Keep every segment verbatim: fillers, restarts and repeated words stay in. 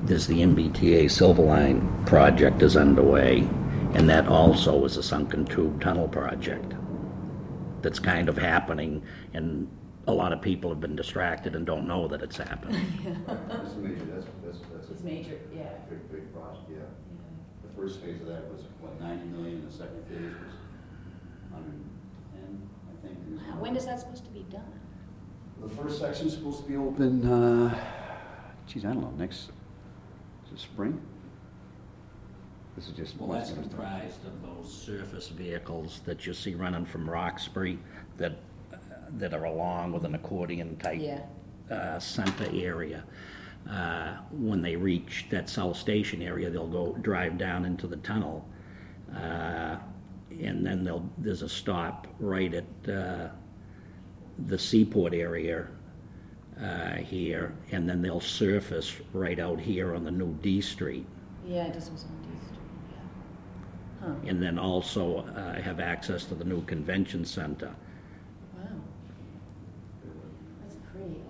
there's the M B T A Silverline project is underway, and that also is a sunken tube tunnel project that's kind of happening, and a lot of people have been distracted and don't know that it's happening. That's major, that's, that's, that's It's a major, yeah. big, big project, yeah. Yeah. The first phase of that was, what, ninety million, and the second phase was one hundred ten, I think. Wow, when is that supposed to be done? The first section's supposed to be open, uh, geez, I don't know, next, is it spring? This is just. Well, that's comprised of those surface vehicles that you see running from Roxbury that uh, that are along with an accordion type Yeah. uh, center area. Uh, when they reach that South Station area, they'll go drive down into the tunnel, uh, and then they'll there's a stop right at uh, the seaport area uh, here, and then they'll surface right out here on the new D Street. Yeah, it just was on D Street, yeah. Huh. And then also uh, have access to the new convention center. Wow. That's great.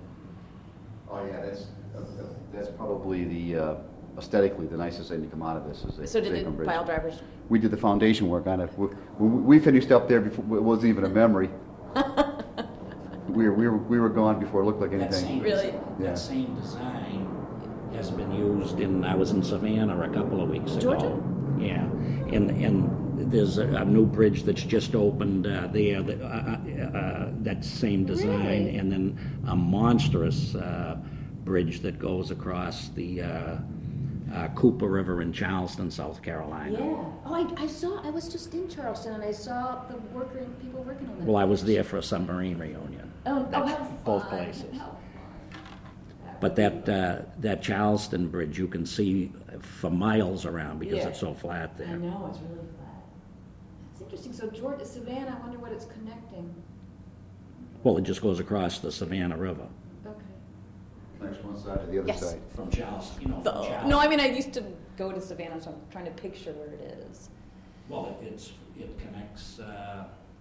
Oh, yeah, that's, that's probably the, uh, aesthetically, the nicest thing to come out of this is the So did Zachem the Bridge. pile drivers? We did the foundation work on it. We, we finished up there before, it wasn't even a memory. We were, we were, we were gone before it looked like That anything. same, Really? Yeah. that same design has been used in, I was in Savannah a couple of weeks ago. Georgia? Yeah, and, and there's a, a new bridge that's just opened uh, there, that, uh, uh, uh, that same design, Really? and then a monstrous uh, bridge that goes across the uh, uh, Cooper River in Charleston, South Carolina. Yeah. Oh, I, I saw, I was just in Charleston and I saw the worker, people working on that. Well, I was there for a submarine reunion. Oh, oh, how Both fun. places. How fun. But that uh, that Charleston Bridge, you can see for miles around because Yeah. it's so flat I there. know, it's really flat. That's interesting. So Georgia, Savannah, I wonder what it's connecting. Well, it just goes across the Savannah River. Okay. Next one side to the other Yes. side. From Charleston, you know, The- from Charleston. no, I mean, I used to go to Savannah, so I'm trying to picture where it is. Well, it- it's, it connects uh,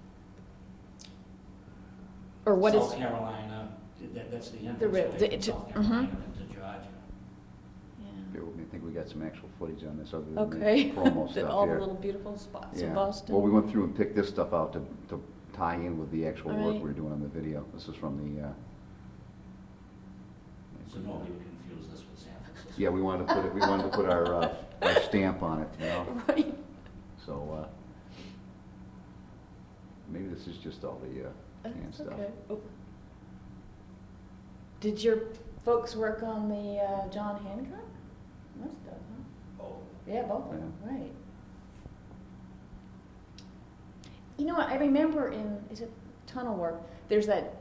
Or what is? South Carolina, that, that's the entrance The rib- way the- from to- South Carolina mhm. into Georgia. Yeah. Here, I think we got some actual footage on this other than Okay. the promo The- stuff all here. the little beautiful spots Yeah. in Boston. Well, we went through and picked this stuff out to, to tie in with the actual All work right. we were doing on the video. This is from the, uh, So nobody would confuse this with San Francisco. yeah, we wanted to put it, we wanted to put our, uh, our stamp on it, you know? Right. So, uh, maybe this is just all the, uh, canned That's stuff. okay. Oh. Did your folks work on the uh, John Hancock? Must have, huh? Oh, Yeah, both of them, Yeah. right. You know what, I remember in, is it tunnel work, there's that,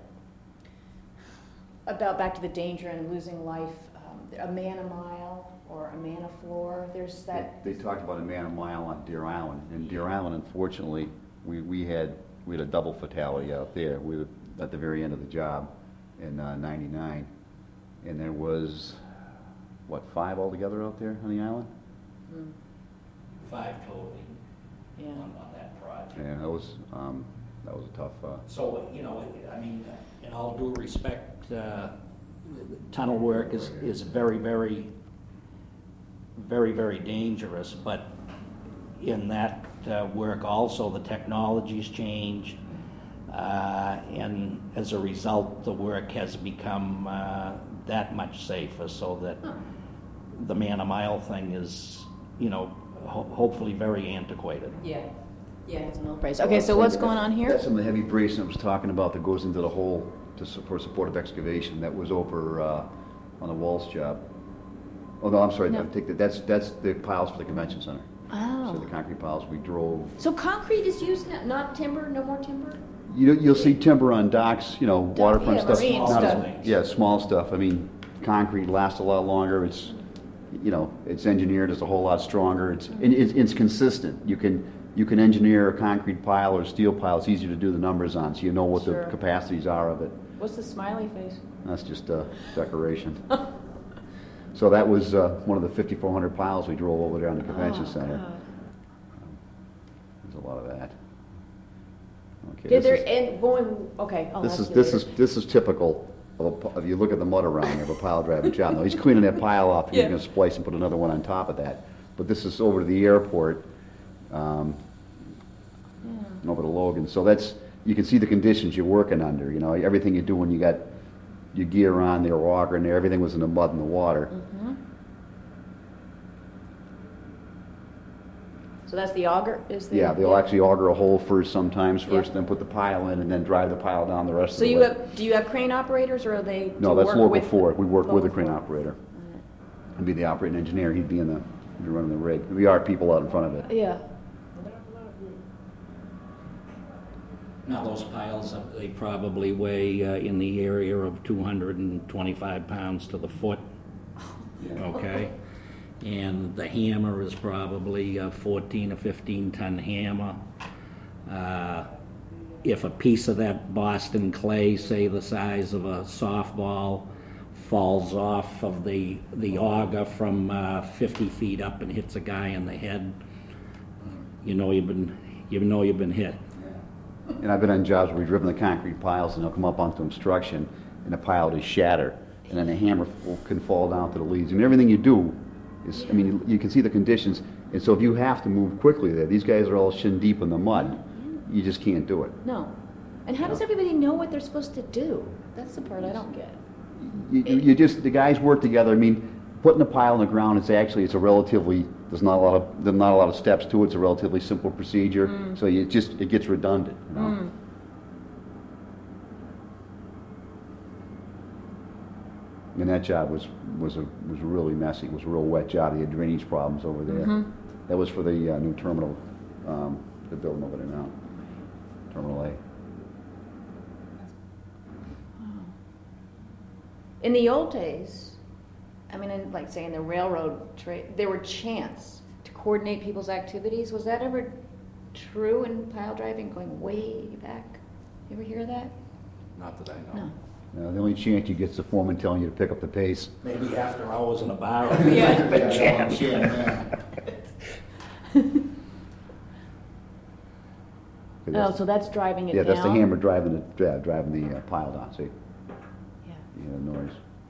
about back to the danger and losing life, um, a man a mile or a man a floor, there's that. They they talked about a man a mile on Deer Island, and Deer Island, unfortunately, we, we had, we had a double fatality out there. We were at the very end of the job in uh, ninety-nine, and there was, what, five altogether out there on the island? Hmm, five total Yeah. on, on that project. Yeah, that was, um, that was a tough, uh, So, you know, I mean, in all due respect, uh, tunnel work is, is very, very, very, very dangerous, but in that uh, work also, the technology's changed, uh, and as a result, the work has become uh, that much safer, so that Huh. the man-a-mile thing is, you know, ho- hopefully very antiquated. Yeah, yeah, it's an old phrase. Okay, so what's going on here? That's some of the heavy bracing I was talking about that goes into the hole to, su- for supportive excavation. That was over uh, on the Walls job. Oh, no, I'm sorry, No. I take that, that's, that's the piles for the convention center. So the Oh, concrete piles we drove. so concrete is used now, not timber, no more timber? You, you'll see timber on docks, you know, waterfront yeah, stuff. marine not stuff. as- Yeah, small stuff. I mean, concrete lasts a lot longer. It's, you know, it's engineered, it's a whole lot stronger. It's, and it's, it's consistent. You can, you can engineer a concrete pile or a steel pile. It's easier to do the numbers on, so you know what Sure. the capacities are of it. What's the smiley face? That's just uh, decoration. So that was uh, one of the fifty-four hundred piles we drove over there on the convention Oh, center. God. There's a lot of that. Okay, Did this there, is- and going, okay. I'll This ask is, you this later. is, this is typical of a, pi- if you look at the mud around there, of a pile driving job. Now, he's cleaning that pile off, and he's Yeah. gonna splice and put another one on top of that. But this is over to the airport, um, and over to Logan. So that's, you can see the conditions you're working under, you know, everything you do when you got your gear on there, auger in there, everything was in the mud and the water. Mhm. So that's the auger, is the? Yeah, they'll actually auger a hole first sometimes first, then put the pile in, and then drive the pile down the rest of So the you way. have, do you have crane operators, or are they? do No, you that's work local with- Ford. We work with a local crane Ford? operator. I'd be the operating engineer, he'd be in the, he'd be running the rig. We are people out in front of it. Yeah. Now, those piles, uh, they probably weigh uh, in the area of two hundred twenty-five pounds to the foot, okay? And the hammer is probably a fourteen or fifteen ton hammer. Uh, If a piece of that Boston clay, say the size of a softball, falls off of the, the auger from uh, fifty feet up and hits a guy in the head, you know you've been, you know you've been hit. And I've been on jobs where we've driven the concrete piles and they'll come up onto obstruction and the pile will shatter. And then the hammer will- can fall down to the leads. I mean, everything you do is, I mean, you, you can see the conditions. And so if you have to move quickly there, these guys are all shin deep in the mud. You just can't do it. No. And how does everybody know what they're supposed to do? That's the part I don't get. You, you you just, the guys work together. I mean, putting a pile in the ground, it's actually, it's a relatively, there's not a lot of, there's not a lot of steps to it. It's a relatively simple procedure. So you just, it gets redundant, you know? Mm. And that job was, was a, was really messy. It was a real wet job. They had drainage problems over there. Mhm. That was for the uh, new terminal, um, they're building over there now. Terminal A. In the old days, I mean, in, like say in the railroad trade, there were chants to coordinate people's activities. Was that ever true in pile driving, going way back? You ever hear that? Not that I know. No. Uh, the only chance you get is the foreman telling you to pick up the pace. Maybe after hours in a bar. Yeah. Oh, so that's driving it Yeah, down? that's the hammer driving the, yeah, driving the uh, pile down, see? Yeah. You hear the noise.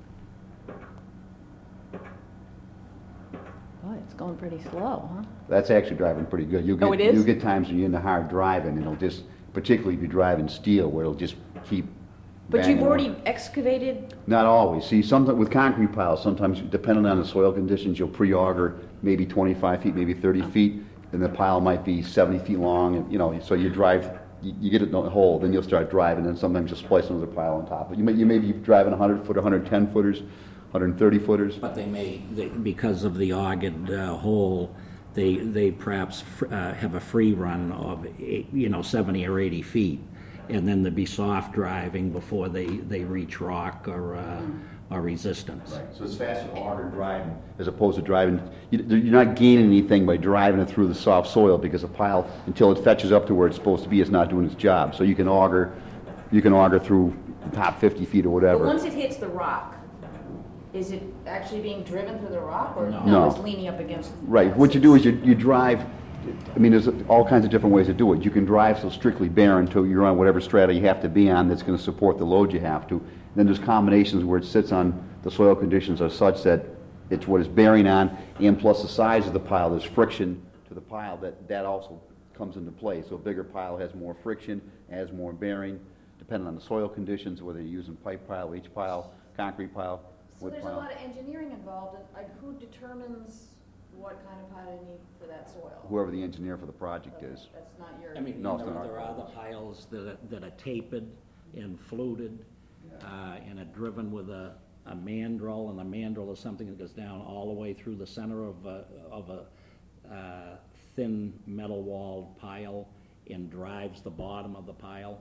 Boy, it's going pretty slow, huh? That's actually driving pretty good. You'll get, Oh, it is? You'll get times when you're in the hard driving, and it'll just, particularly if you're driving steel, where it'll just keep But banging you've on. already excavated, Not always. See, sometimes with concrete piles, sometimes depending on the soil conditions, you'll pre-auger maybe twenty-five feet, maybe thirty feet, and the pile might be seventy feet long, and you know, so you drive, you, you get it in the hole, then you'll start driving, and sometimes you'll splice another pile on top. But you may, you may be driving one hundred foot, one hundred ten footers, one hundred thirty footers. But they may, they, because of the augered uh, hole, they, they perhaps fr- uh, have a free run of, eight, you know, seventy or eighty feet. And then there'd be soft driving before they, they reach rock or, uh, or resistance. So it's faster to auger driving as opposed to driving. you- You're not gaining anything by driving it through the soft soil because a pile, until it fetches up to where it's supposed to be, it's not doing its job. So you can auger, you can auger through the top fifty feet or but whatever. once it hits the rock, is it actually being driven through the rock, or No. no, No. it's leaning up against? Right, what you do is you, you drive, I mean, there's all kinds of different ways to do it. You can drive so strictly barren until you're on whatever strata you have to be on that's gonna support the load you have to. Then there's combinations where it sits on, the soil conditions are such that it's what it's bearing on, and plus the size of the pile, there's friction to the pile, that, that also comes into play. So a bigger pile has more friction, has more bearing, depending on the soil conditions, whether you're using pipe pile, H pile, concrete pile, So wood there's a pile. lot of engineering involved, and like who determines what kind of pile you need for that soil? Whoever the engineer for the project Okay, is. That's not your. I mean, No, it's there, not. there are the piles that are, that are tapered and fluted, uh, and are driven with a, a mandrel, and the mandrel is something that goes down all the way through the center of a, of a, uh, thin metal-walled pile and drives the bottom of the pile.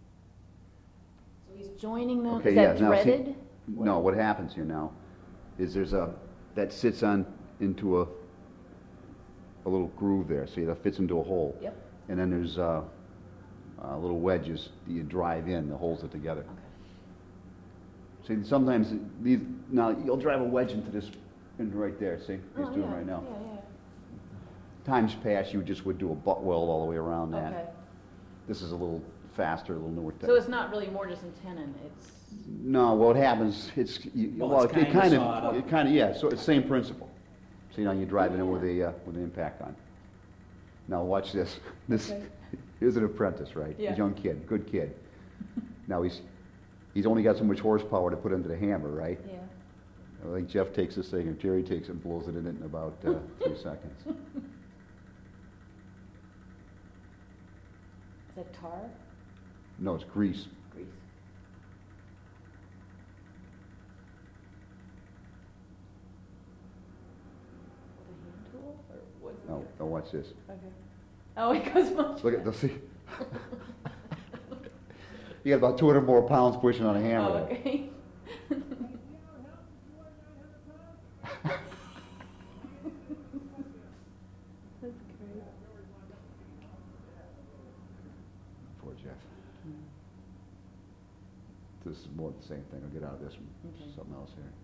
So he's joining them, Okay, is yeah, that now, see- threaded? No, what happens here now is there's a, that sits on into a, a little groove there, see, that fits into a hole. Yep. And then there's, uh, uh, little wedges that you drive in, that holds it together. Okay. See, sometimes these, now, you'll drive a wedge into this, into right there, see, he's Oh, doing yeah, right now. Yeah, yeah, Times past, you just would do a butt weld all the way around yeah. that. Okay. This is a little faster, a little newer. So it's not really mortise and tenon, it's, No, what happens, it's, you- Well, well, it's it kinda kind sawed of, up. it kind of, yeah, so it's the same principle. So, you know, you're driving in with a, uh, with an impact on. Now, watch this. This, Okay. here's an apprentice, right? Yeah. A young kid, good kid. Now, he's, he's only got so much horsepower to put into the hammer, right? yeah. I think Jeff takes this thing, and Jerry takes it and blows it in it in about uh, three seconds. Is that tar? No, it's grease. Grease? With a hand tool, or what's it? No, now watch this. Okay. Oh, it goes much. Look at the, see? You got about two hundred more pounds pushing on a hammer. Oh, there. okay. That's great. Poor Jeff. This is more the same thing. I'll get out of this one. Okay. Something else here.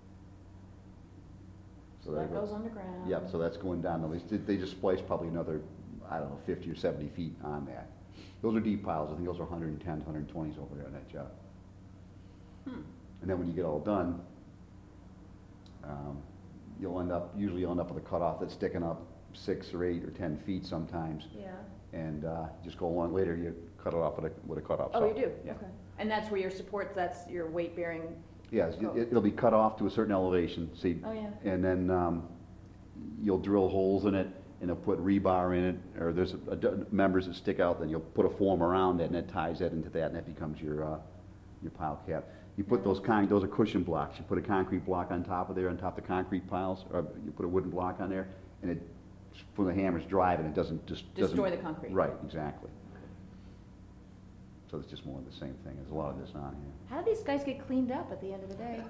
So there that you go. goes underground. Yep, so that's going down. Now, They, they just spliced probably another, I don't know, fifty or seventy feet on that. Those are deep piles. I think those are one hundred tens, one hundred twenties over there on that job. Hmm. And then when you get all done, um, you'll end up, usually you'll end up with a cutoff that's sticking up six or eight or ten feet sometimes. Yeah. And uh, just go along later, you cut it off with a, with a cutoff saw. Oh, you do? Yeah. Okay. And that's where your supports, that's your weight bearing? Yes, Oh. it- it'll be cut off to a certain elevation, see? Oh, yeah. And then um, you'll drill holes in it, and they'll put rebar in it, or there's a- a d- members that stick out, then you'll put a form around it, and it ties that into that, and that becomes your, uh, your pile cap. You put those con, those are cushion blocks. You put a concrete block on top of there, on top of the concrete piles, or you put a wooden block on there, and it, when the hammer's driving, it doesn't just, doesn't... Destroy the concrete. Right, exactly. So it's just more of the same thing. There's a lot of this on here. How do these guys get cleaned up at the end of the day?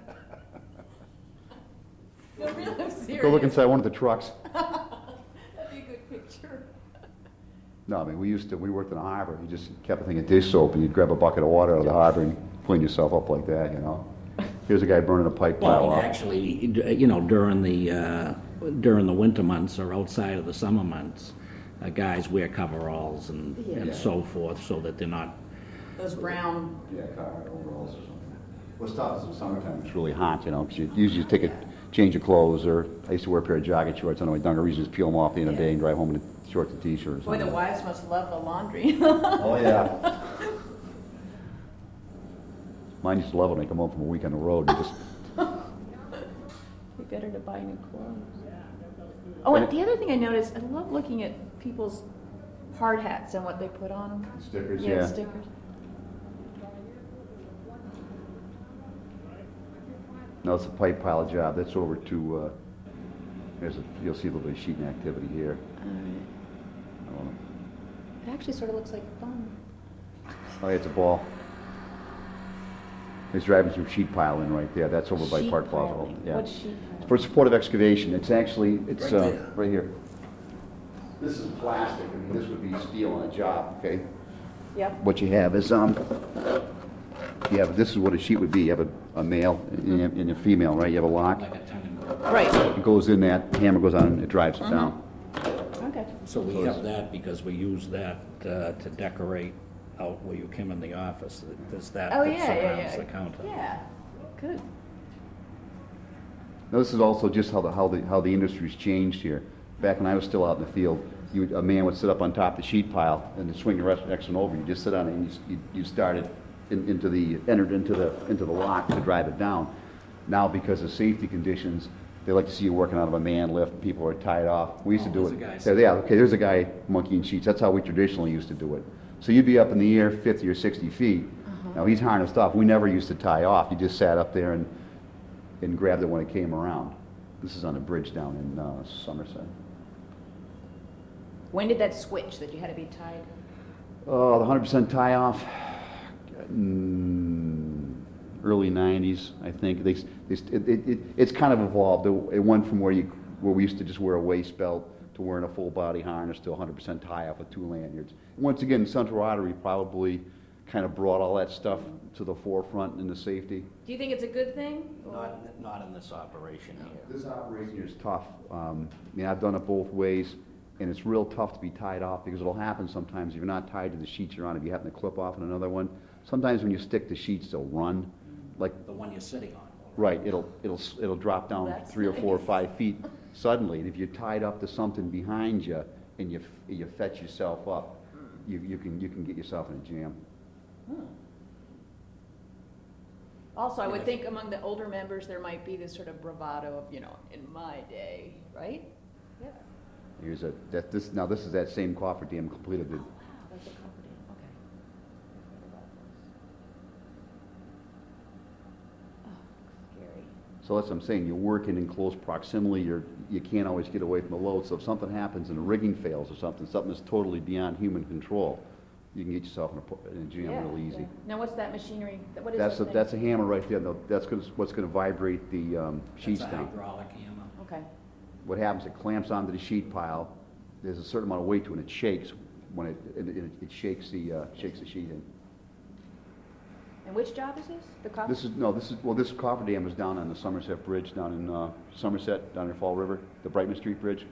No, really, I'm serious. Go look inside one of the trucks. That'd be a good picture. No, I mean, we used to, we worked in a harbor, you just kept a thing of dish soap, and you'd grab a bucket of water out of the harbor and clean yourself up like that, you know? Here's a guy burning a pipe pile Well, off. actually, d- you know, during the, uh, during the winter months or outside of the summer months, uh, guys wear coveralls and, Yeah. and so forth, so that they're not, Those brown, Yeah, car overalls or something. What's tough is in the summertime, it's really hot, you know, because you usually take a, change of clothes, or I used to wear a pair of jogging shorts, I don't know, dungarees, just peel them off the end of the day and drive home in a shorts and t-shirt or boy, something. the wives must love the laundry. Oh, yeah. Mine used to love it when I come home from a week on the road and just, Be better to buy new clothes. Oh, and the other thing I noticed, I love looking at people's hard hats and what they put on them. stickers, Yeah, yeah. stickers. No, it's a pipe pile job, that's over to, uh, there's a, you'll see a little bit of sheeting activity here. All right. I don't know. It actually sort of looks like fun. Oh, yeah, it's a ball. He's driving some sheet pile in right there. That's over by Sheet Park Plaza. piling. Yeah. What's sheet piling? For supportive excavation, it's actually, it's, Right uh, there. right here. This is plastic. I mean, this would be steel on a job, okay? Yep. What you have is, um, you have, this is what a sheet would be. You have a, a male and a- and a female, right? You have a lock. like a tenon. Right. It goes in that, hammer goes on, and it drives Mm-hmm. it down. Okay. So we have that because we use that uh, to decorate out where you come in the office. There's that Oh, that yeah, yeah, surrounds yeah. the counter. Yeah, good. Now, this is also just how the, how the, how the industry's changed here. Back when I was still out in the field, you, would- a man would sit up on top of the sheet pile and swing the rest, next one over. You just sit on it and you, s- you, you started in, into the, entered into the, into the lock to drive it down. Now, because of safety conditions, they like to see you working out of a man lift. People are tied off. We used to Oh, do there's it. a guy Yeah, sitting yeah, okay, there's a guy monkeying sheets. That's how we traditionally used to do it. So you'd be up in the air fifty or sixty feet. Now, he's harnessed up. We never used to tie off. You just sat up there and, and grabbed it when it came around. This is on a bridge down in uh, Somerset. When did that switch that you had to be tied? Oh, the one hundred percent tie off, mm, early nineties, I think. They, they, it, it, it, it's kind of evolved. It, it went from where you where we used to just wear a waist belt to wearing a full body harness to one hundred percent tie off with two lanyards. Once again, Central Artery probably kind of brought all that stuff to the forefront in the safety. Do you think it's a good thing? or- Not, not in this operation here. This operation here is tough. Um, I mean, I've done it both ways. and it's real tough to be tied off, because it'll happen sometimes if you're not tied to the sheets you're on, if you happen to clip off on another one, sometimes when you stick the sheets, they'll run, like, The one you're sitting on. right, it'll, it'll, it'll drop down That's three or four or nice. five feet suddenly, and if you're tied up to something behind you, and you, you fetch yourself up, you, you can, you can get yourself in a jam. Hmm. Also, I Yeah, would if- think among the older members, there might be this sort of bravado of, you know, in my day, right? Yeah. Here's a, that, this, now this is that same cofferdam completed the, Wow, that's a company, okay. Never heard about those. Oh, scary. so that's what I'm saying, you're working in close proximity, you're, you can't always get away from the load, so if something happens and the rigging fails or something, something that's totally beyond human control, you can get yourself in a, po- in a jam Yeah, real easy. yeah. Now, what's that machinery? What is That's a, that thing? that's a hammer right there, though. That's gonna, what's gonna vibrate the, um, sheets That's a down. hydraulic hammer. Okay. What happens, it clamps onto the sheet pile, there's a certain amount of weight to it, and it shakes when it, it, it it shakes the, uh, shakes the sheet in. And which job is this? The cop? This is, no, this is, well, this cofferdam is down on the Somerset Bridge, down in, uh, Somerset, down near Fall River, the Brightman Street Bridge.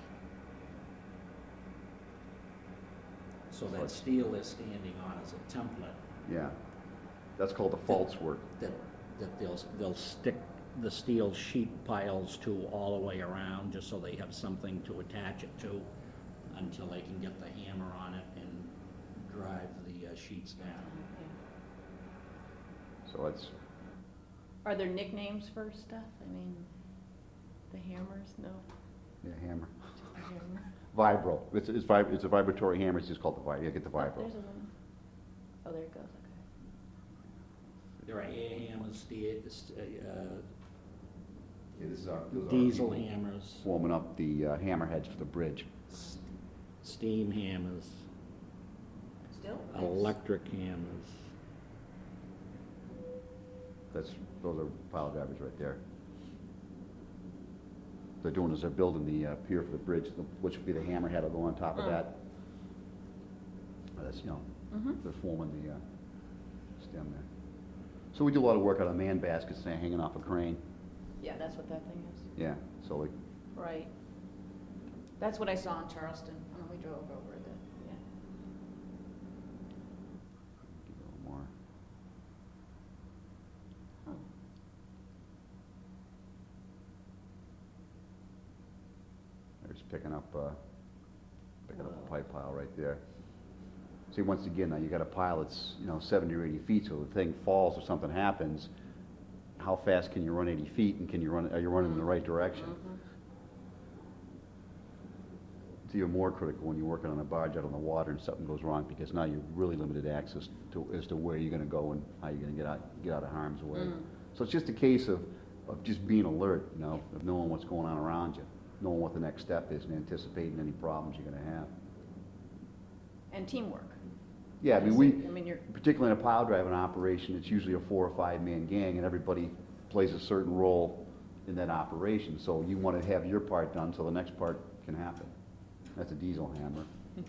So that steel they're standing on is a template Yeah. That's called the false work. that, that they'll, they'll stick the steel sheet piles to all the way around, just so they have something to attach it to until they can get the hammer on it and drive the uh, sheets down. So it's, Are there nicknames for stuff? I mean, the hammers? No. yeah, hammer. The hammer. Vibro. It's, it's vib, it's a vibratory hammer, it's just called the vibro, you get the Oh, vibro. there's a one. Oh, there it goes, okay. There are air hammers, ste- st- uh, Yeah, this is our, diesel hammers, Warming up the uh, hammerheads for the bridge. s- steam hammers, Still? electric hammers. That's, those are pile drivers right there. They're doing is they're building the uh, pier for the bridge, the- which would be the hammerhead will go on top of Mm. that. Uh, That's, you know, Mm-hmm. they're forming the uh, stem there. So we do a lot of work out of man baskets there hanging off a crane. Yeah, that's what that thing is. Yeah, so like, Right. That's what I saw in Charleston when we drove over the, yeah. give it a little more. Huh. They're just picking up, uh, picking up a Whoa. pipe pile right there. See, once again, now you got a pile that's, you know, seventy or eighty feet, so the thing falls or something happens, how fast can you run eighty feet, and can you run, are you running in the right direction? Mhm. It's even more critical when you're working on a barge out on the water and something goes wrong, because now you're really limited access to, as to where you're gonna go and how you're gonna get out, get out of harm's way. Mm. So it's just a case of, of just being alert, you know, of knowing what's going on around you, knowing what the next step is, and anticipating any problems you're gonna have. And teamwork. Yeah, I mean, we, I mean, you're, particularly in a pile driving operation, it's usually a four or five man gang, and everybody plays a certain role in that operation. So you want to have your part done so the next part can happen. That's a diesel hammer.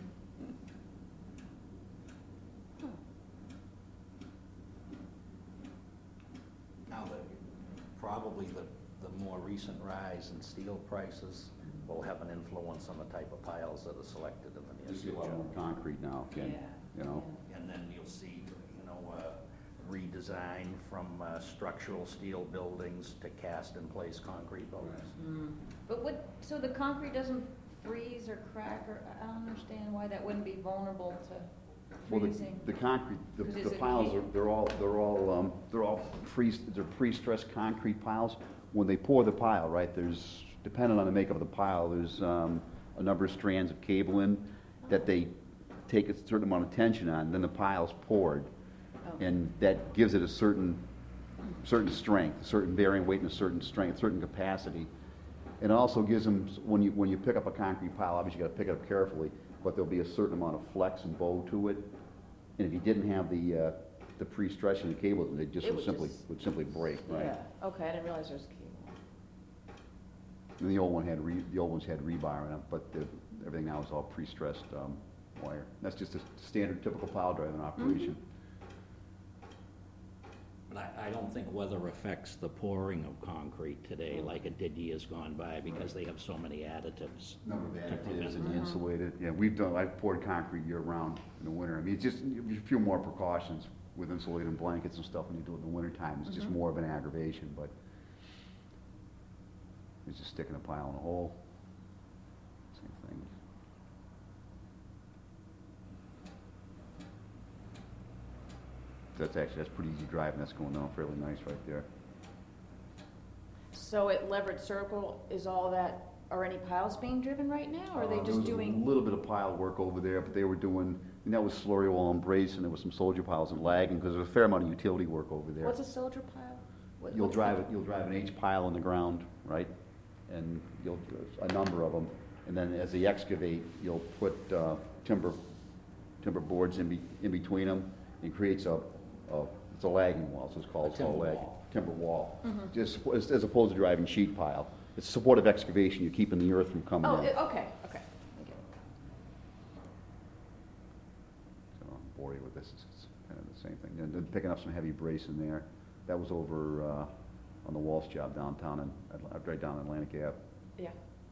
Now, the, probably the, the more recent rise in steel prices will have an influence on the type of piles that are selected in the near You see a lot future. more concrete now, Ken, Yeah. you know? And then you'll see, you know, uh, redesign from uh, structural steel buildings to cast-in-place concrete buildings. mm. But what, so the concrete doesn't freeze or crack, or, I don't understand why that wouldn't be vulnerable to Well, the, freezing. the concrete, the, 'Cause the is it piles heat? are, they're all, they're all, um, they're all pre, they're pre-stressed concrete piles. When they pour the pile, right, there's, depending on the makeup of the pile, there's, um, a number of strands of cable in that they take a certain amount of tension on, then the pile's poured. Okay. And that gives it a certain, certain strength, a certain bearing weight and a certain strength, certain capacity. And it also gives them, when you, when you pick up a concrete pile, obviously you gotta pick it up carefully, but there'll be a certain amount of flex and bow to it. And if you didn't have the, uh, the pre-stretching the cable, it just It would would simply, just- would simply break, right? Yeah, okay, I didn't realize there was cable. And the old one had re, the old ones had rebar in them, but the, everything now is all pre-stressed, um, wire. That's just a standard typical pile driving operation. But I, I don't think weather affects the pouring of concrete today like it did years gone by, because they have so many additives. Number of to additives prevent and it. insulated, yeah, we've done, I've poured concrete year-round in the winter. I mean, it's just a few more precautions with insulating blankets and stuff when you do it in the wintertime. It's just Mhm. more of an aggravation, but it's just sticking a pile in a hole. Same thing. That's actually, that's pretty easy driving. That's going down fairly nice right there. So at Leverett Circle, is all that, are any piles being driven right now, or are they Uh, just there was doing? a little bit of pile work over there, but they were doing, and that was slurry wall and brace, and there was some soldier piles and lagging, because there's a fair amount of utility work over there. What's a soldier pile? What- You'll what's drive the- it, you'll drive an H pile in the ground, right? And you'll, a number of them, and then as they excavate, you'll put uh, timber, timber boards in be, in between them. It creates a, a, it's a lagging wall, so it's called. A it's called timber lag- wall. Timber wall. Mhm. Just, as as opposed to driving sheet pile. It's supportive excavation, you're keeping the earth from coming Oh, in. it- okay, okay. I get it. So I'm bored with this, it's it's kind of the same thing. And then picking up some heavy brace in there. That was over uh, on the Walsh job downtown, and right down Atlantic Ave. Yeah.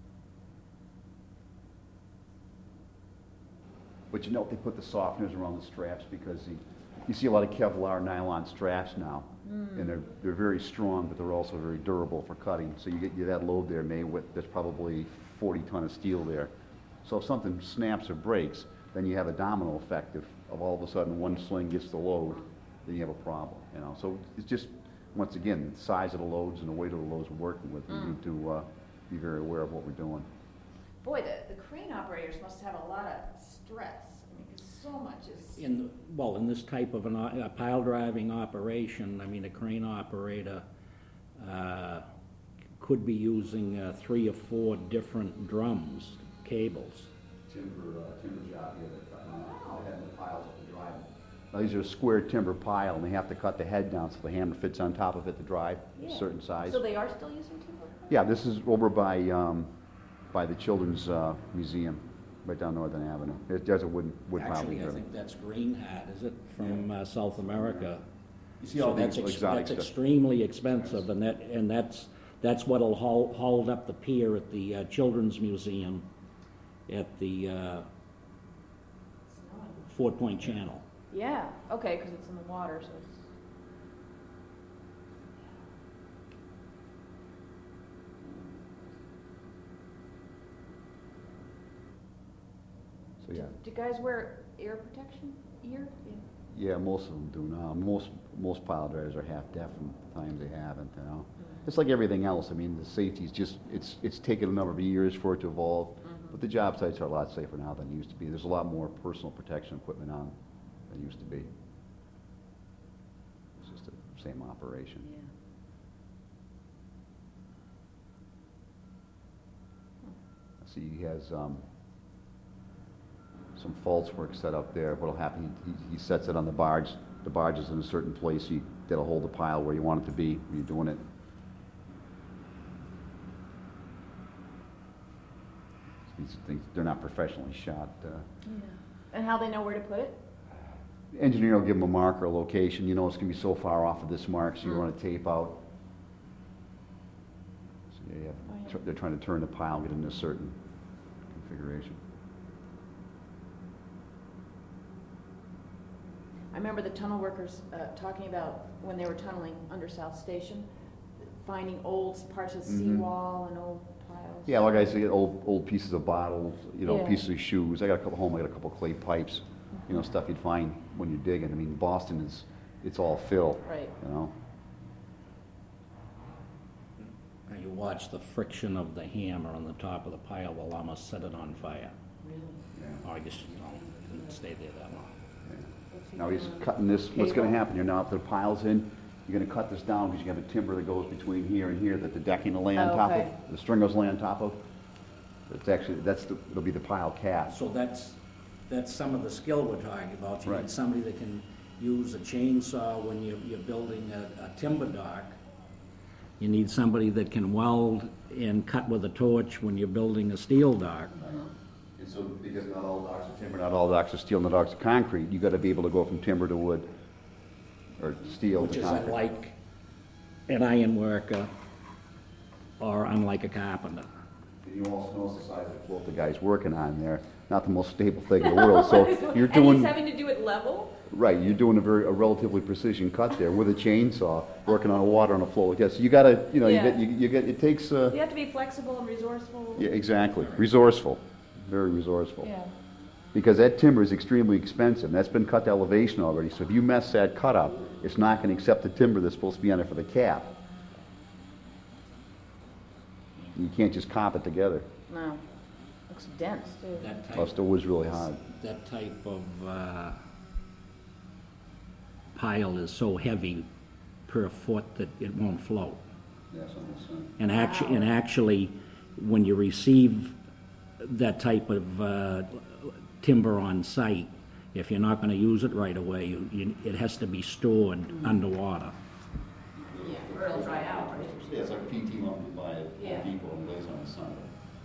But you know, they put the softeners around the straps, because the, you see a lot of Kevlar nylon straps now, and they're, they're very strong, but they're also very durable for cutting. So you get you that load there, may with, there's probably forty ton of steel there. So if something snaps or breaks, then you have a domino effect. If of all of a sudden one sling gets the load, then you have a problem, you know. So it's just, once again, the size of the loads and the weight of the loads we're working with. We Mm. need to uh, be very aware of what we're doing. Boy, the, the crane operators must have a lot of stress. I mean, 'cause so much is. In, well, in this type of an, o- a pile driving operation, I mean, a crane operator uh, could be using uh, three or four different drums, cables. Timber, uh, timber job here, that, they had the piles up to drive. Now, these are a square timber pile, and they have to cut the head down so the hammer fits on top of it to drive a Yeah. certain size. So they are still using timber? Yeah, this is over by, um, by the Children's, uh, Museum, right down Northern Avenue. It- There's a wood, wood pile. Actually, I there. think that's Green Hat, is it, from uh, South America? You see So all the that's ex- exotic That's stuff. extremely expensive, and that, and that's, that's what'll hold, hold up the pier at the uh, Children's Museum at the uh, Fort Point Channel. Yeah, okay, because it's in the water, so it's. So, yeah. Do guys wear ear protection? Ear? Yeah. Yeah, most of them do now. Most, most pile drivers are half deaf, and times they haven't, you know. Mm-hmm. It's like everything else. I mean, the safety's just, it's, it's taken a number of years for it to evolve, Mm-hmm. but the job sites are a lot safer now than they used to be. There's a lot more personal protection equipment on than used to be. It's just the same operation. Yeah. I see he has, um, some false work set up there. What'll happen, he, he- he sets it on the barge. The barge is in a certain place. He, that'll hold the pile where you want it to be when you're doing it. These things, they're not professionally shot. Uh, Yeah. And how they know where to put it? Engineer will give them a marker, a location. You know it's gonna be so far off of this mark, so you Mm. run a tape out. So yeah, you have- Oh, yeah. tr- they're trying to turn the pile, get in a certain configuration. I remember the tunnel workers uh, talking about when they were tunneling under South Station, finding old parts of the Mhm. seawall and old piles. Yeah, like I say, old, old pieces of bottles, you know, Yeah. pieces of shoes. I got a couple home, I got a couple clay pipes, you know, stuff you'd find when you're digging. I mean, Boston is, it's all fill, Right. you know? And you watch the friction of the hammer on the top of the pile will almost set it on fire. Really? Yeah. Or I guess, you know, it didn't stay there that long. Now he's cutting this, what's gonna happen here now, if the pile's in, you're gonna cut this down because you have a timber that goes between here and here that the decking will lay on Oh, top okay. of, the stringers lay on top of. It's actually, that's the, it'll be the pile cap. So that's, that's some of the skill we're talking about. You Right. need somebody that can use a chainsaw when you're, you're building a, a timber dock. You need somebody that can weld and cut with a torch when you're building a steel dock. And so, because not all docks are timber, not all docks are steel, not all docks are concrete, you gotta be able to go from timber to wood or steel Which to is concrete. unlike an iron worker or unlike a carpenter. And you also notice the size of the float the guy's working on there, not the most stable thing in the world, so you're And doing, he's having to do it level? right, you're doing a very, a relatively precision cut there with a chainsaw, working on a water on a float like that, so you gotta, you know, you Yeah. get, you you get, it takes, uh, You have to be flexible and resourceful. yeah, exactly, resourceful, very resourceful. Yeah. Because that timber is extremely expensive, and that's been cut to elevation already, so if you mess that cut up, it's not gonna accept the timber that's supposed to be on it for the cap. You can't just cop it together. No. Looks dense, too. That type, Plus, the wood's really hard. that type of uh, pile is so heavy per foot that it won't float. Yes, I'm And actu- and actually, when you receive that type of uh, timber on site, if you're not gonna use it right away, you, you, it has to be stored underwater. Yeah, or it'll dry out, right? Yeah, it's like P T lumber you buy at Yeah. Home Depot and lays on the sun.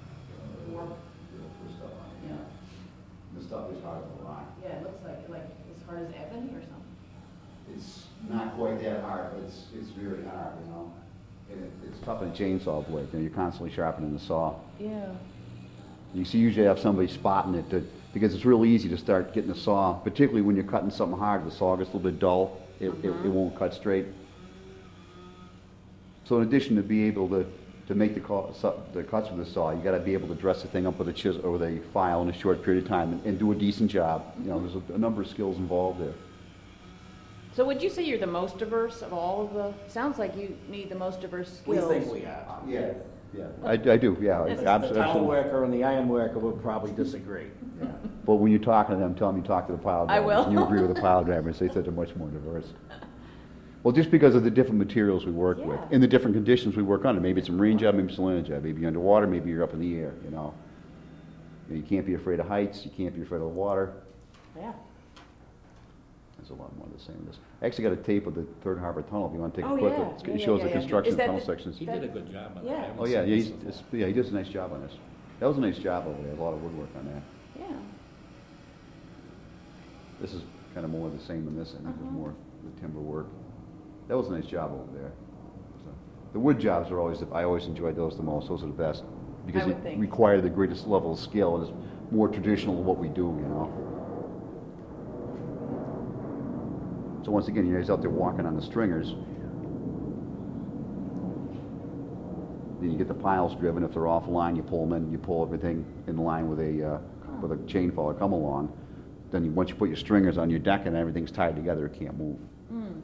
Yeah. The stuff is hard to lie. Yeah, it looks like, like as hard as ebony or something. It's not quite that hard, but it's, it's very hard, you know? And it, it's tough on a chainsaw blade, you know, you're constantly sharpening the saw. Yeah. You see, usually have somebody spotting it to, because it's real easy to start getting the saw, particularly when you're cutting something hard, the saw gets a little bit dull, it, it, it won't cut straight. So in addition to be able to, to make the, ca- su- the cuts with the saw, you gotta be able to dress the thing up with a chisel, or with a file in a short period of time and, and do a decent job. You know, there's a, a number of skills involved there. So would you say you're the most diverse of all of the, sounds like you need the most diverse We skills. think we are. Yeah, yeah. I, I do, yeah, This is The abso- tunnel absolutely. worker and the iron worker would probably disagree. Yeah. But when you're talking to them, tell them you talk to the pile I drivers. will. And you agree with the pile drivers, they said they're much more diverse. Well, just because of the different materials we work with, Yeah. and the different conditions we work under. Maybe it's a marine job, maybe it's a land job, maybe you're underwater, maybe you're up in the air, you know. You know, you can't be afraid of heights, you can't be afraid of the water. Yeah. There's a lot more to say in this. I actually got a tape of the Third Harbor Tunnel, if you want to take Oh, a quick yeah. look. It's- Yeah, It yeah, shows yeah, the yeah. construction Is that tunnel the- sections. He did a good job on that. I Yeah. haven't Oh, yeah, seen yeah, this he's, before. it's- yeah, he does a nice job on this. That was a nice job over there, a lot of woodwork on that. Yeah. This is kind of more the same than this, I think, Uh-huh. was more the timber work. That was a nice job over there. So, the wood jobs are always, the- I always enjoyed those the most, those are the best. Because would it think. require the greatest level of skill, and it's more traditional of what we do, you know? So once again, you're guys out there walking on the stringers. Then you get the piles driven, if they're offline, you pull them in, you pull everything in line with a, uh, with a chain follower come along. Then you, once you put your stringers on your deck and everything's tied together, it can't move. Mm.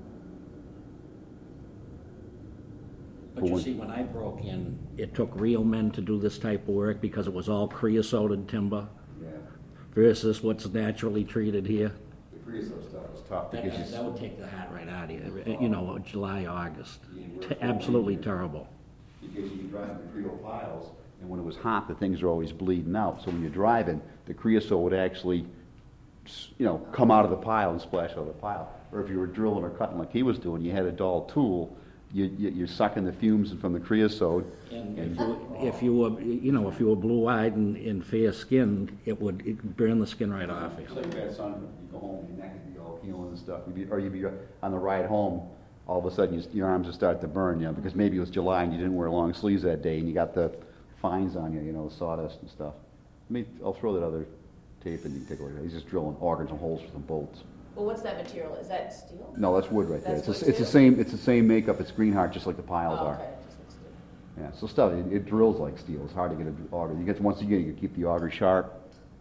But you when- see, when I broke in, it took real men to do this type of work because it was all creosoted timber Yeah. versus what's naturally treated here. The creosote stuff is tough That, because that you, would take the hat right out of you, you know, July, August. Yeah, we're T- full Absolutely winter. terrible. because you drive the creo piles, and when it was hot, the things are always bleeding out. So when you're driving, the creosote would actually, s- you know, come out of the pile and splash out of the pile. Or if you were drilling or cutting like he was doing, you had a dull tool, you, you, you're sucking the fumes from the creosote. And if you, if you were, you know, if you were blue-eyed and, and fair-skinned, it would it'd burn the skin right off It's you. like you had sun, you go home, your neck would be all peeling and stuff, you'd be, or you'd be on the ride home, all of a sudden you, your arms would start to burn, you know, because maybe it was July and you didn't wear long sleeves that day and you got the fines on you, you know, sawdust and stuff. Let me, I'll throw that other tape and you can take a look at it. He's just drilling augers and holes for some bolts. Well, what's that material? Is that steel? No, that's wood right there. That's It's, the- wood it's the too? same, it's the same makeup, it's green heart, just like the piles Oh, are. okay, it just looks good. Yeah, so stuff, it, it drills like steel, it's hard to get an auger. You get, once again, you can keep the auger sharp.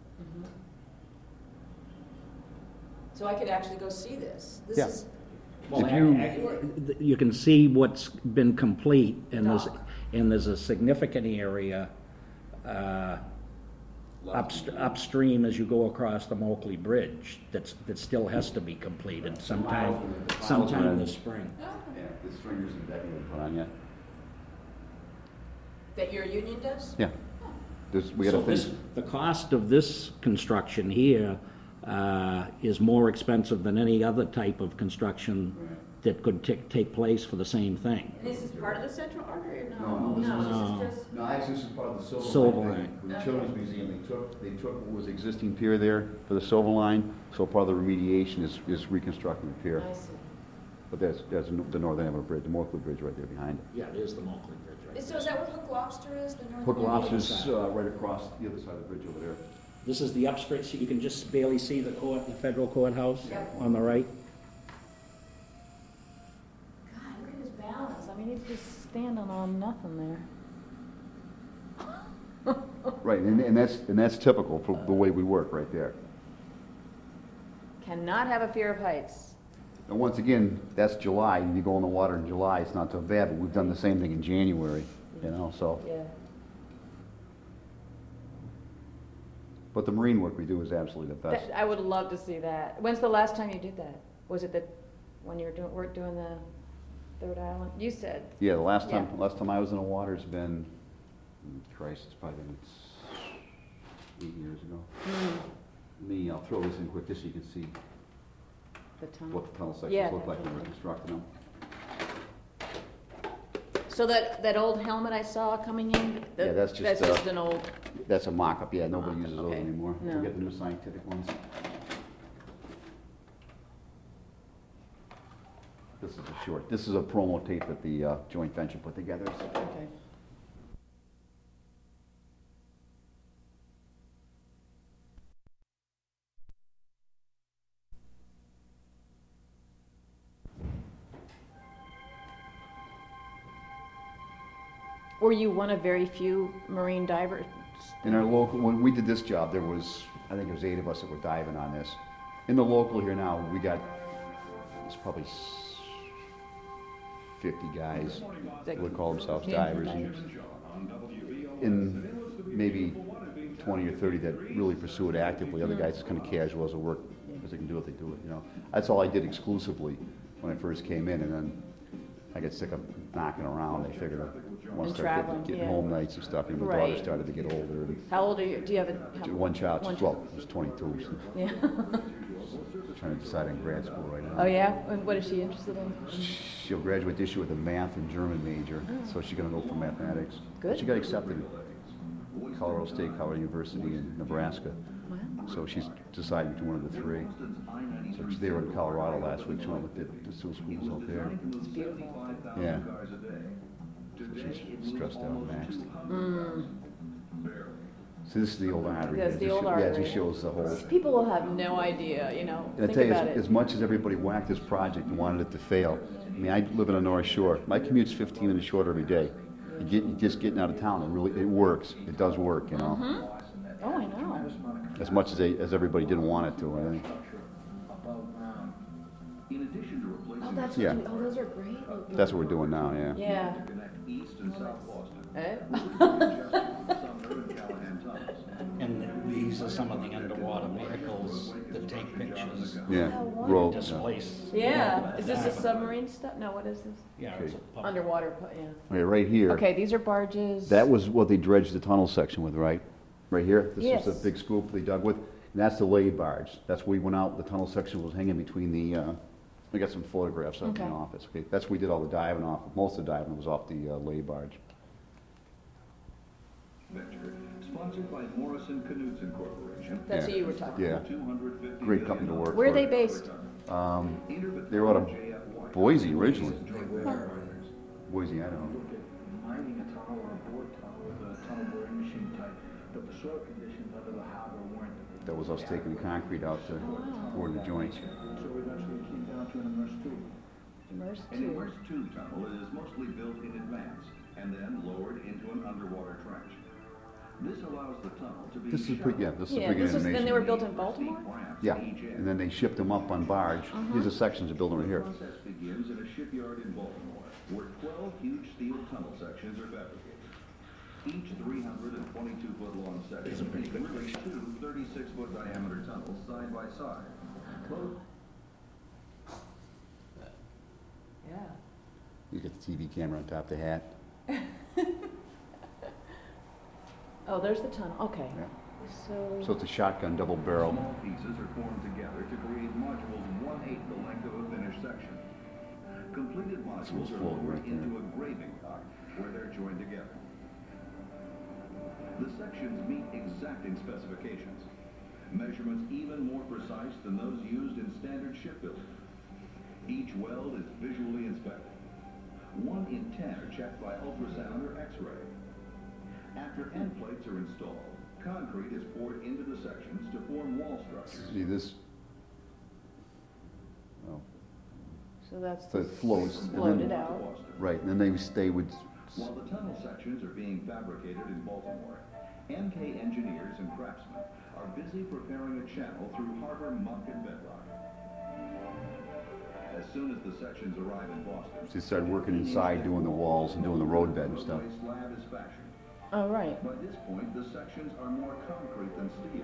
So I could actually go see this? This Yeah. is, Well, If you- ac- ac- you can see what's been complete, and there's, Dock. and there's a significant area uh, upst- upstream as you go across the Moakley Bridge that's, that still has to be completed sometime, sometime this spring. Yeah, the stringers and decking we put on, yeah. that your union does? Yeah. There's, we gotta So this, finish. the cost of this construction here uh, is more expensive than any other type of construction that could take, take place for the same thing. And this is part of the central artery or no? No, no, this is- this is just, No, actually, this is part of the Silver Silver Line. Line. thing. With the Children's Museum, they took, they took what was existing pier there for the Silver Line, so part of the remediation is, is reconstructing the pier. I see. But there's, there's the Northern Avenue Bridge, the Morkley Bridge right there behind it. Yeah, there's the Mokley Bridge right So there. is that where Hook Lobster is, the north? Hook one? Lobster's uh, right across the other side of the bridge over there. This is the upstream, so you can just barely see the court, the federal courthouse Yep. on the right. God, look at his balance. I mean, he's just standing on nothing there. Right, and, and that's, and that's typical for the way we work right there. Cannot have a fear of heights. And once again, that's July, and you go in the water in July, it's not so bad, but we've done the same thing in January, you know, so. Yeah. But the marine work we do is absolutely the best. That- I would love to see that. When's the last time you did that? Was it the, when you were doing, work doing the Third Island? You said. Yeah, the last time, Yeah. last time I was in the water's been, mm, Christ, it's probably been s- eight years ago. Hmm. Me, I'll throw this in quick just so you can see The tunnel. what the tunnel Yeah, sections look like when we're definitely. constructing them. So that, that old helmet I saw coming in? the- Yeah, that's just, That's uh, just an old, That's a mock-up, yeah, nobody Mock-up, uses those okay. anymore. No. Forget the new scientific ones. This is a short, this is a promo tape that the uh, joint venture put together. okay. Were you one of very few marine divers? In our local, when we did this job, there was, I think it was eight of us that were diving on this. In the local here now, we got, it's probably s- fifty guys That- would call themselves Yeah, divers. divers. And in maybe twenty or thirty that really pursue it actively, other guys, it's kind of casual as a work, as they can do it, they do it, you know. That's all I did exclusively when I first came in, and then I got sick of knocking around. I figured I want And to start traveling, getting, getting yeah. home nights and stuff, and my Right. daughter started to get older. And How old are you? Do you have a? how- one child, one well, she's twenty-two, so Yeah. trying to decide on grad school right now. Oh, yeah? And what is she interested in? She'll graduate this year with a math and German major, so she's gonna go for mathematics. Good. She got accepted at Colorado State, Colorado University in Nebraska, Wow. so she's decided between one of the three. So she- they were in Colorado last week, she went with the, the two schools out there. It's beautiful. Yeah. So she's stressed out and maxed. Mm. So this is the old artery. That's It the just old sho- Yeah, it artery. just shows the whole. People will have no idea, you know. And I Think tell you, about as, it. as much as everybody whacked this project and wanted it to fail, I mean, I live in the North Shore. My commute's fifteen minutes shorter every day. You get, you just getting out of town, it really, it works. It does work, you know. Oh, I know. As much as they, as everybody didn't want it to, I think. In addition to replacing Oh, that's Yeah. what you, oh, those are great. looking. That's what we're doing now, yeah. Yeah. to connect East and South Boston, Eh? Sumner and Callahan tunnels. And these are some of the underwater vehicles that take pictures, Yeah, Oh, roll. displace. Yeah. Is this a submarine stuff? No, what is this? Yeah, it's a pump. Underwater, pu- yeah. Okay, right here. Okay, these are barges. That was what they dredged the tunnel section with, right? Right here? This Yes. was the big scoop they dug with. And that's the lay barge. That's where we went out, the tunnel section was hanging between the, uh, we got some photographs up in the Okay. office. Okay, that's where we did all the diving off, most of the diving was off the uh, lay barge. Venture, sponsored by Morrison Knudsen Corporation. That's Yeah. who you were talking Yeah. about. two hundred fifty Great company to work Where are for. they based? Um, they were out of Boise originally. Boise, I don't know. Look at mining a tunnel or a bored tunnel with a tunnel boring machine type, but the soil conditions under the harbor weren't. That was us taking the concrete out to bore the joints. So eventually it came down to an immersed tube. Immersed An tube. immersed tube tunnel is mostly built in advance and then lowered into an underwater trench. This allows the tunnel to be This is pretty, yeah, this is a Yeah, pretty this was, then they were animation. built in Baltimore? Yeah, and then they shipped them up on barge. These are sections of building right The here. process begins in a shipyard in Baltimore, where twelve huge steel tunnel sections are fabricated. Each three hundred twenty-two foot long section is really two thirty-six foot diameter tunnels side by side. Yeah. You get the T V camera on top of the hat. Oh, there's the tunnel, okay. Yeah. So, So it's a shotgun double barrel. Small pieces are formed together to create modules one-eighth the length of a finished section. Completed modules are floating lowered right there. into a graving dock where they're joined together. The sections meet exacting specifications, measurements even more precise than those used in standard shipbuilding. Each weld is visually inspected. One in ten are checked by ultrasound or X-ray. After end plates are installed, concrete is poured into the sections to form wall structures. See this? Oh, So that's so the it flows. and then- floated out. Right, and then they, they would, While the tunnel sections are being fabricated in Baltimore, M K engineers and craftsmen are busy preparing a channel through harbor muck and bedrock. As soon as the sections arrive in Boston, they started working inside, doing the walls and doing the road bed and stuff. roadway slab is fashioned. Oh, right. By this point, the sections are more concrete than steel.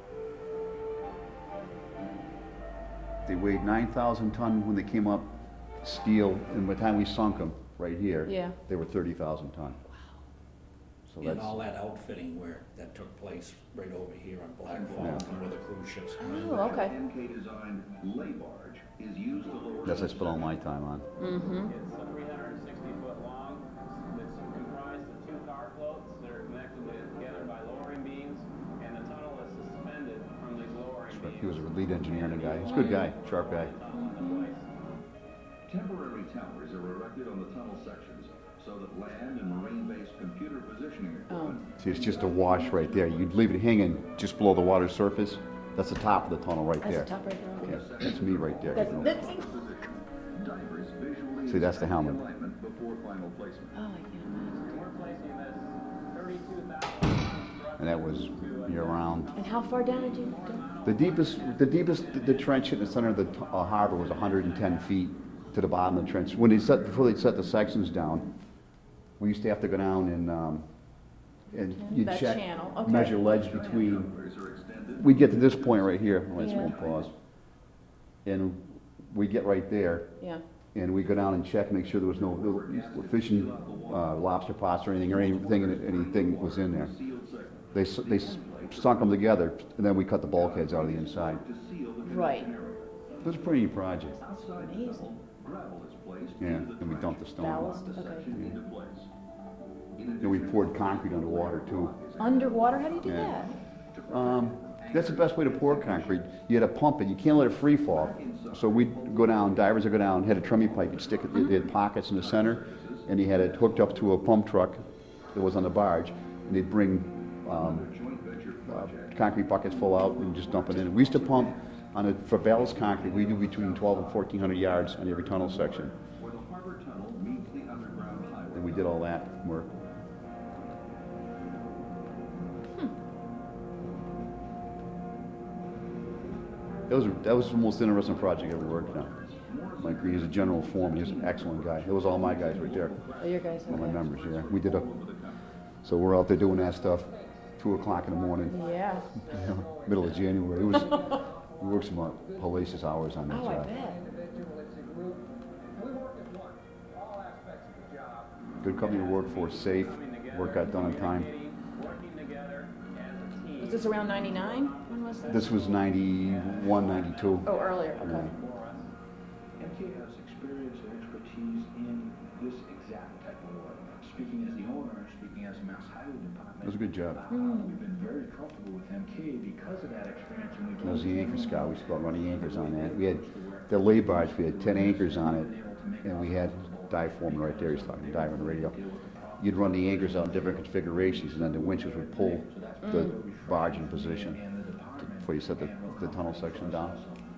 They weighed nine thousand ton when they came up, steel, and by the time we sunk them, right here, Yeah. they were thirty thousand ton. So And that's, all that outfitting where, that took place right over here on Black Yeah. Falcon where the cruise ships come in. Oh, okay. M K designed lay barge is used to lower. that's what I spent all my time on. Mm-hmm. It's a three hundred sixty foot long. It's comprised of two car floats that are connected together by lowering beams, and the tunnel is suspended from these lowering beams. He was a lead engineer and a guy, he's a good guy, sharp guy. Temporary towers are erected on the tunnel sections so that land and marine-based computer positioning equipment. See, it's just a wash right there. You'd leave it hanging just below the water surface. That's the top of the tunnel right That's there. the top right there. Yeah, that's me right there. That's, that's, Divers visually See, that's the inspect helmet. alignment before final placement. oh, I can't imagine. We're placing this thirty-two thousand. And that was year round. And how far down did you go? The deepest, the deepest, the trench in the center of the t- uh, harbor was one hundred ten feet to the bottom of the trench. When they set, before they set the sections down, we used to have to go down and, um, and you'd That check, channel, okay. measure ledge between, Jumpers are extended. we'd get to this point right here, let's Yeah. pause. And we get right there, Yeah. and we go down and check, make sure there was no no fishing, uh, lobster pots or anything, or anything, anything was in there. Sealed segment They, s- they s- sunk them together, and then we cut the bulkheads out of the inside. to seal the Right. connection area. It was a pretty neat project. Outside the Amazing. tunnel, gravel is placed Yeah, into the and we trench. dumped the stone. Ballast, The okay. section into place. In And we addition, poured concrete underwater too. Underwater? How do you do Yeah. that? Um, that's the best way to pour concrete. You had to pump it, you can't let it free fall. So we'd go down, divers would go down, had a trimming pipe, you'd stick it, they had pockets in the center, and you had it hooked up to a pump truck that was on the barge, and they'd bring, um, joint venture uh, project. concrete buckets full out and just dump it in. We used to pump on a, for ballast concrete, we do between twelve and fourteen hundred yards on every tunnel section. Where the harbor tunnel meets the underground highway. And we did all that work. That was, that was the most interesting project I ever worked on. Mike Green is a general foreman, he's an excellent guy. It was all my guys right there, Oh, your guys, all my okay. members, yeah. We did a, so we're out there doing that stuff, two o'clock in the morning, Yeah. you know, middle of January. It was, we worked some uh, hellacious hours on that Oh, I job. bet. Good company to work for, safe, work got done on time. Working together as a team. Was this around ninety-nine? When was this? This was ninety-one, ninety-two. Oh, earlier, okay. M K has experience and expertise in this exact type of work. Speaking as the owner, speaking as a Mass Highway Department. It was a good job. uh, We've been very comfortable with M K because of that experience. And we've That was the always anchor been scout, we used to go out running anchors on that. We had to work the lay barge, we had ten anchors on it, and we had dive foreman right there, he's talking, dive on the radio. You'd run the anchors out in different configurations, and then the winches would pull the barge in position before you set the, the tunnel section down.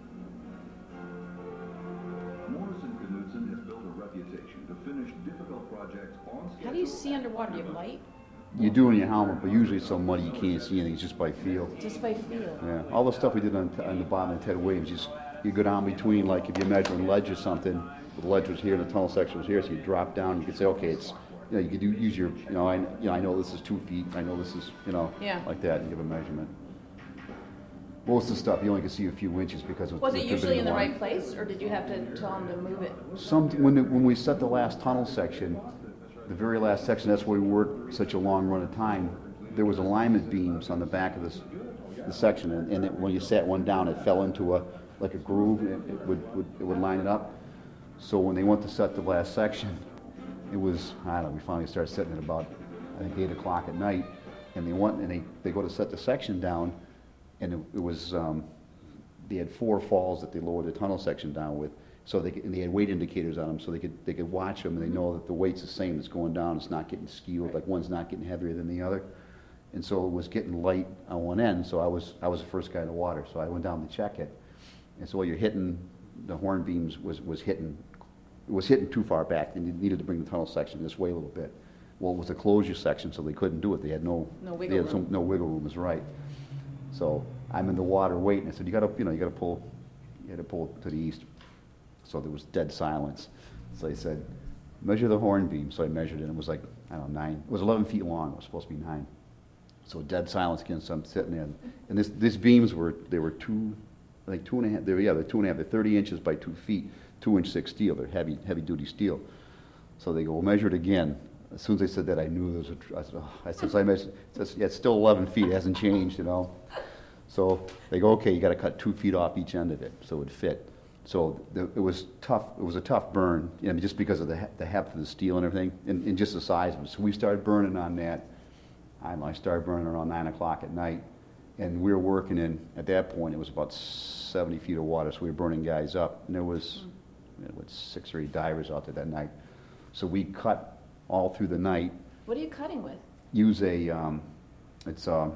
Morrison Knudsen has built a reputation to finish difficult projects on schedule. How do you see underwater? Do you have light? You do in your helmet, but usually it's so muddy you can't see anything, it's just by feel. Just by feel? Yeah, all the stuff we did on, on the bottom of Ted Williams, just, you go down between, like if you're measuring ledge or something, the ledge was here and the tunnel section was here, so you drop down, you could say, okay, it's, you know, you could do, use your, you know, I, you know, I know this is two feet, I know this is, you know, Yeah. like that, and give a measurement. Most of the stuff, you only could see a few inches because of. Was it the usually in the water. right place, or did you have to tell them to move it? Some, when, the- when we set the last tunnel section, the very last section, that's where we worked such a long run of time, there was alignment beams on the back of this, the section, and, and it, when you sat one down, it fell into a, like a groove, and it, it would, would, it would line it up. So when they went to set the last section, it was, I don't know, we finally started setting it about, I think, eight o'clock at night, and they went, and they, they go to set the section down, and it, it was, um, they had four falls that they lowered the tunnel section down with, So they could, and they had weight indicators on them, so they could they could watch them and they know that the weight's the same. It's going down. It's not getting skewed. Like one's not getting heavier than the other. And so it was getting light on one end. So I was I was the first guy to water. So I went down to check it. And so while you're hitting, the horn beams was was hitting it was hitting too far back, and you needed to bring the tunnel section this way a little bit. Well, it was a closure section, so they couldn't do it. They had no No they wiggle had room. Some, no wiggle room is right. So I'm in the water waiting. I said, you got to you know you got to pull you had to pull to the east. So there was dead silence. So I said, measure the horn beam. So I measured it, and it was like, I don't know, nine. It was eleven feet long. It was supposed to be nine. So dead silence again. So I'm sitting there, and this these beams were they were two, like two and a half. They were yeah, they're two and a half. They're thirty inches by two feet, two inch thick steel. They're heavy heavy duty steel. So they go, well, measure it again. As soon as they said that, I knew there was a. Tr- I said, oh. I said, so I measured. It says, yeah, it's still eleven feet. It hasn't changed, you know. So they go, okay, you got to cut two feet off each end of it so it would fit. So the, it was tough. It was a tough burn, you know, just because of the he- the heft of the steel and everything, and, and just the size of it. So we started burning on that. I don't know, I started burning around nine o'clock at night, and we were working in. At that point, it was about seventy feet of water, so we were burning guys up. And there was, you know, what, six or eight divers out there that night. So we cut all through the night. What are you cutting with? Use a, um, it's a,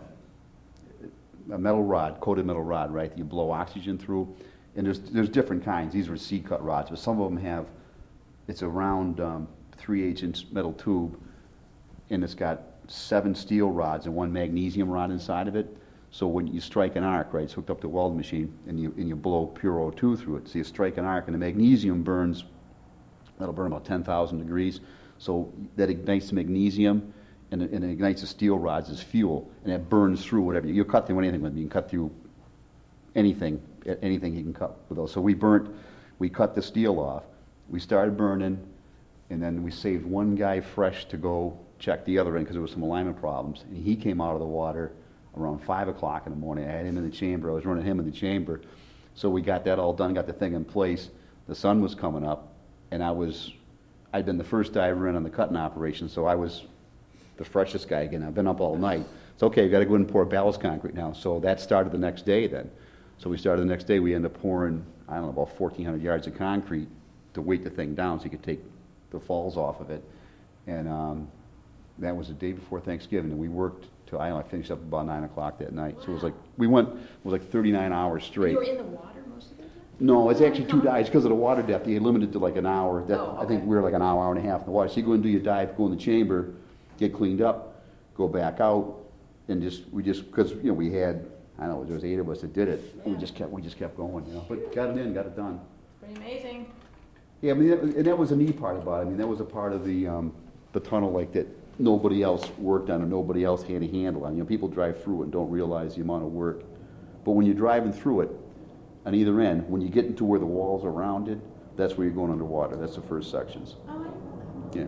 a metal rod, coated metal rod, right? That you blow oxygen through. And there's there's different kinds. These were C-cut rods, but some of them have, it's a round um, three-eighths inch metal tube, and it's got seven steel rods and one magnesium rod inside of it. So when you strike an arc, right, it's hooked up to a welding machine, and you and you blow pure O two through it. So you strike an arc, and the magnesium burns, that'll burn about ten thousand degrees. So that ignites the magnesium, and it, and it ignites the steel rods as fuel, and it burns through whatever. You cut through anything with it. You can cut through anything, anything you can cut with those. So we burnt, we cut the steel off. We started burning, and then we saved one guy fresh to go check the other end because there was some alignment problems. And he came out of the water around five o'clock in the morning. I had him in the chamber. I was running him in the chamber. So we got that all done, got the thing in place. The sun was coming up, and I was, I'd been the first diver in on the cutting operation, so I was the freshest guy again. I've been up all night. It's okay, we've got to go in and pour ballast concrete now. So that started the next day then. So we started the next day. We ended up pouring, I don't know, about fourteen hundred yards of concrete to weight the thing down so you could take the falls off of it. And um, that was the day before Thanksgiving. And we worked till, I don't know, I finished up about nine o'clock that night. So it was like, we went, it was like thirty-nine hours straight. You were in the water most of the time? No, it's actually two dives because of the water depth. They limited to like an hour. That, Oh, I think okay. we were like an hour, hour and a half in the water. So you go and do your dive, go in the chamber, get cleaned up, go back out, and just we just because you know we had I don't know there was eight of us that did it. And we Yeah. just kept we just kept going, you know. But got it in, got it done. Pretty amazing. Yeah, I mean, that, and that was the neat part about it. I mean, that was a part of the um, the tunnel like that nobody else worked on or nobody else had a handle on. You know, people drive through it and don't realize the amount of work. But when you're driving through it, on either end, when you get into where the walls are rounded, that's where you're going underwater. That's the first sections. Oh, I know that. Yeah.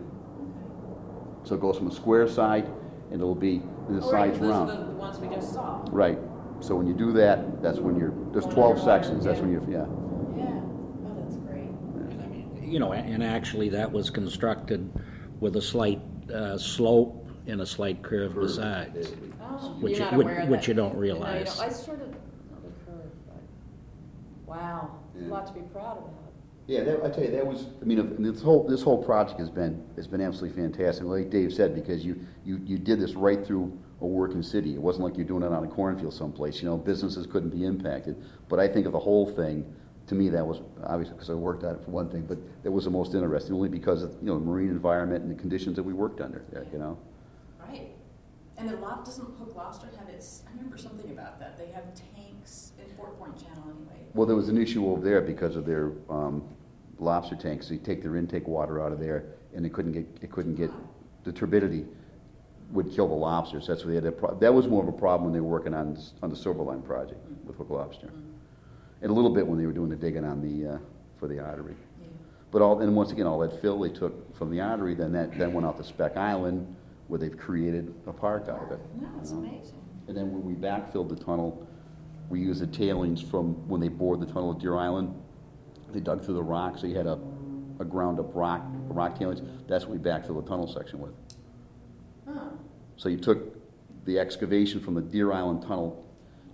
So it goes from a square side, and it'll be, and the Oh, right, sides 'cause round. those are the ones we just saw. Right. So when you do that, that's when you're, there's Going twelve underwater, sections, that's yeah. when you're, yeah. Yeah, oh, that's great. And I mean, you know, and actually that was constructed with a slight uh, slope and a slight curve to the sides. Oh, Which you're you- not which- aware of which that. you don't No, realize. don't. I sort of know the curve, but, wow, a Yeah. lot to be proud about. Yeah, that, I tell you, that was, I mean, and this whole, this whole project has been, has been absolutely fantastic, like Dave said, because you, you, you did this right through a working city. It wasn't like you're doing it on a cornfield someplace, you know, businesses couldn't be impacted. But I think of the whole thing, to me, that was, obviously, because I worked on it for one thing, but that was the most interesting, only because of, you know, the marine environment and the conditions that we worked under, you know? Right. And the lob, doesn't Hook Lobster have its, I remember something about that. They have tanks in Fort Point Channel anyway. Well, there was an issue over there because of their um, lobster tanks. They take their intake water out of there, and it couldn't get it couldn't get the turbidity would kill the lobsters. That's what they had. That, pro- that was more of a problem when they were working on this- on the Silverline project with Hook Lobster, and a little bit when they were doing the digging on the uh, for the artery. Yeah. But all and once again, all that fill they took from the artery, then that then went out to Speck Island, where they've created a park out of it. No, it's you know? amazing. And then when we backfilled the tunnel, we used the tailings from when they bored the tunnel at Deer Island. They dug through the rock, so you had a, a ground up rock, rock tailings. That's what we backfilled the tunnel section with. Huh. So you took the excavation from the Deer Island tunnel,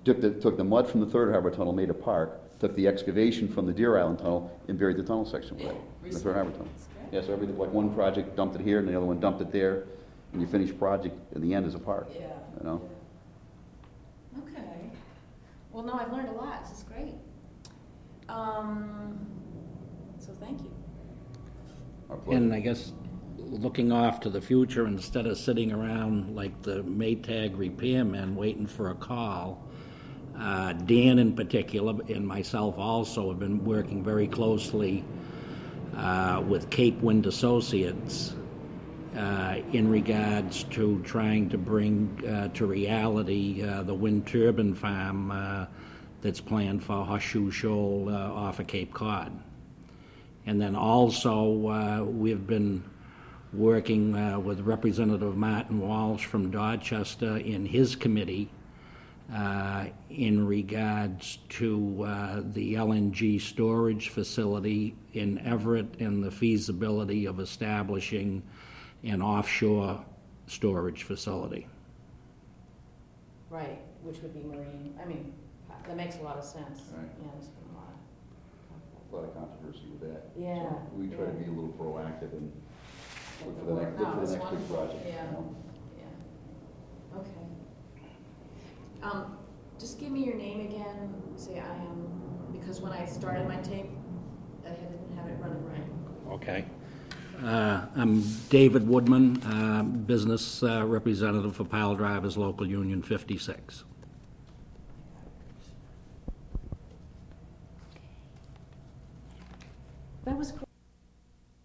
took the, took the mud from the Third Harbor Tunnel, made a park, took the excavation from the Deer Island Tunnel, and buried the tunnel section with it, the Third Harbor Tunnel. Yeah, so everything, like one project dumped it here, and the other one dumped it there, and your finished project in the end is a park. Yeah. You know? Yeah. Okay. Well, no, I've learned a lot. This is great. Um, so thank you. Our pleasure. And I guess looking off to the future, instead of sitting around like the Maytag repairmen waiting for a call, uh, Dan in particular, and myself also, have been working very closely uh, with Cape Wind Associates uh, in regards to trying to bring uh, to reality uh, the wind turbine farm uh, that's planned for Horseshoe Shoal uh, off of Cape Cod. And then also, uh, we've been working uh, with Representative Martin Walsh from Dorchester in his committee uh, in regards to uh, the L N G storage facility in Everett and the feasibility of establishing an offshore storage facility. Right, which would be marine, I mean, that makes a lot of sense. Right. Yeah, there's been a lot. A lot of controversy with that. Yeah, So we try to yeah. be a little proactive and look for the the next, work. look No, for it's the next big wonderful. project. Yeah. you know? Yeah. Okay. Um, just give me your name again, say I am, because when I started my tape, I didn't have it running right. Okay. Uh, I'm David Woodman, uh, business uh, representative for Pile Drivers Local Union fifty-six. That was great.